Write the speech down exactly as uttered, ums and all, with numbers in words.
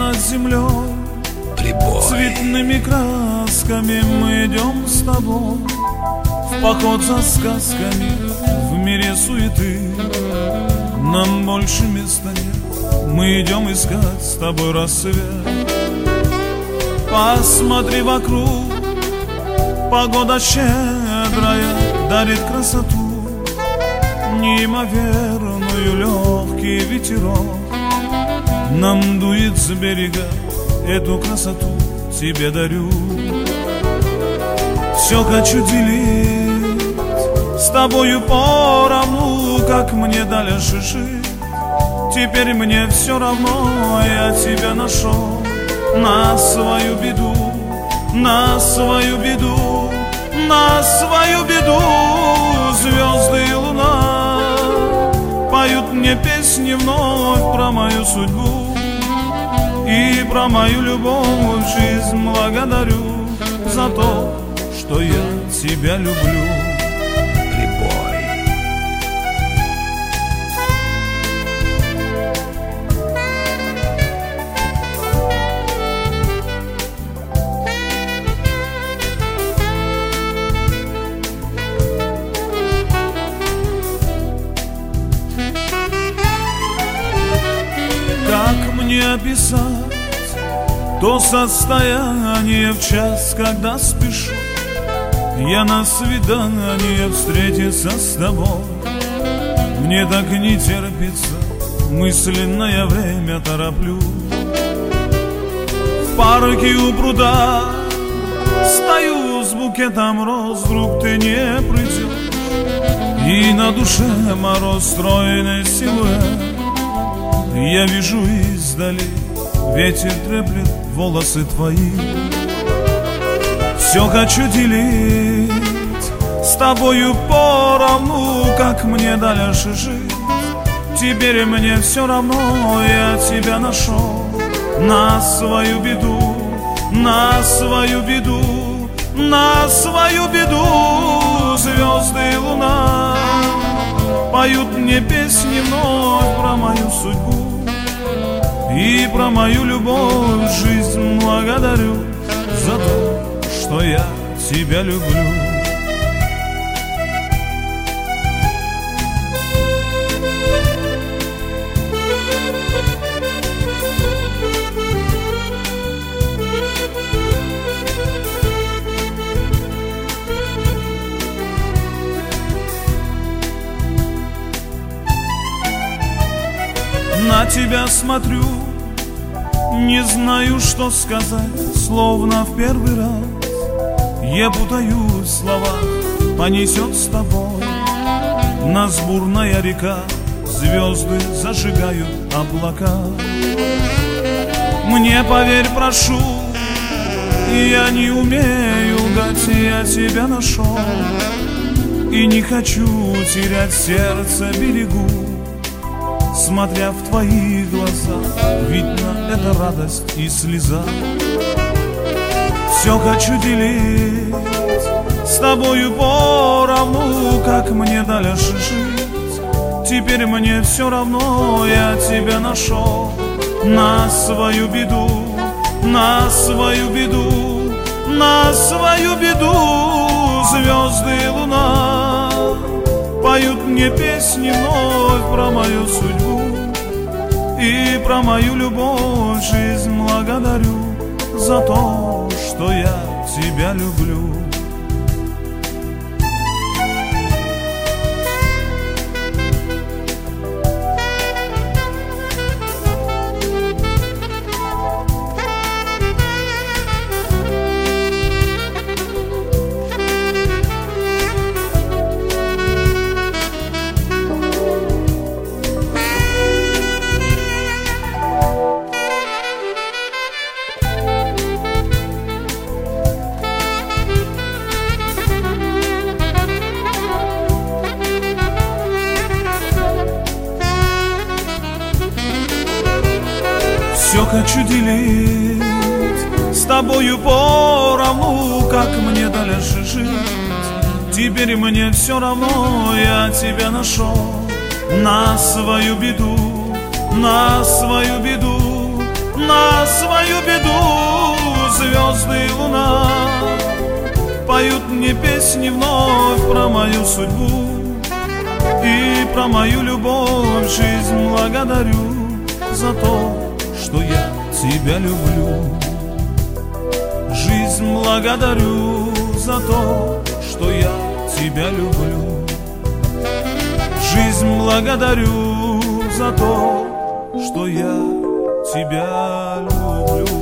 над землей, Прибой. цветными красками мы идем с тобой в поход за сказками в мире суеты. Нам больше места нет, мы идем искать с тобой рассвет. Посмотри вокруг, погода щедрая дарит красоту, неимоверную легкий ветерок нам дует с берега, эту красоту тебе дарю. Все хочу делить с тобою поровну, как мне дальше жить. Теперь мне все равно, я тебя нашел на свою беду, на свою беду, на свою беду. Звезды и луна поют мне песни вновь про мою судьбу и про мою любовь. Жизнь благодарю за то, что я тебя люблю. Прибой. Как мне описать то состояние в час, когда спешу я на свидание встретиться с тобой? Мне так не терпится, мысленное время тороплю. В парке у пруда стою с букетом роз, вдруг ты не придешь, и на душе мороз, стройный силуэт. Я вижу издали, ветер треплет волосы твои. Все хочу делить с тобою поровну, как мне дальше жить. Теперь мне все равно, я тебя нашел на свою беду, на свою беду, на свою беду. Звезды и луна поют мне песни вновь про мою судьбу и про мою любовь. Жизнь благодарю за то, что я тебя люблю. На тебя смотрю, не знаю, что сказать, словно в первый раз. Я путаюсь в словах, понесет с тобой нас бурная река, звезды зажигают облака. Мне поверь, прошу, я не умею лгать, я тебя нашел и не хочу терять сердце, берегу. Смотря в твои глаза, видно, это радость и слеза. Все хочу делить с тобою поровну, как мне дальше жить. Теперь мне все равно, я тебя нашел на свою беду, на свою беду, на свою беду. Звезды и луна поют мне песни вновь про мою судьбу и про мою любовь. Жизнь благодарю за то, что я тебя люблю. Все хочу делить с тобою поровну, как мне дальше жить. Теперь мне все равно, я тебя нашел на свою беду, на свою беду, На свою беду звезды и луна поют мне песни вновь про мою судьбу и про мою любовь. Жизнь благодарю за то, что я тебя люблю. Жизнь благодарю за то, что я тебя люблю. Жизнь благодарю за то, что я тебя люблю.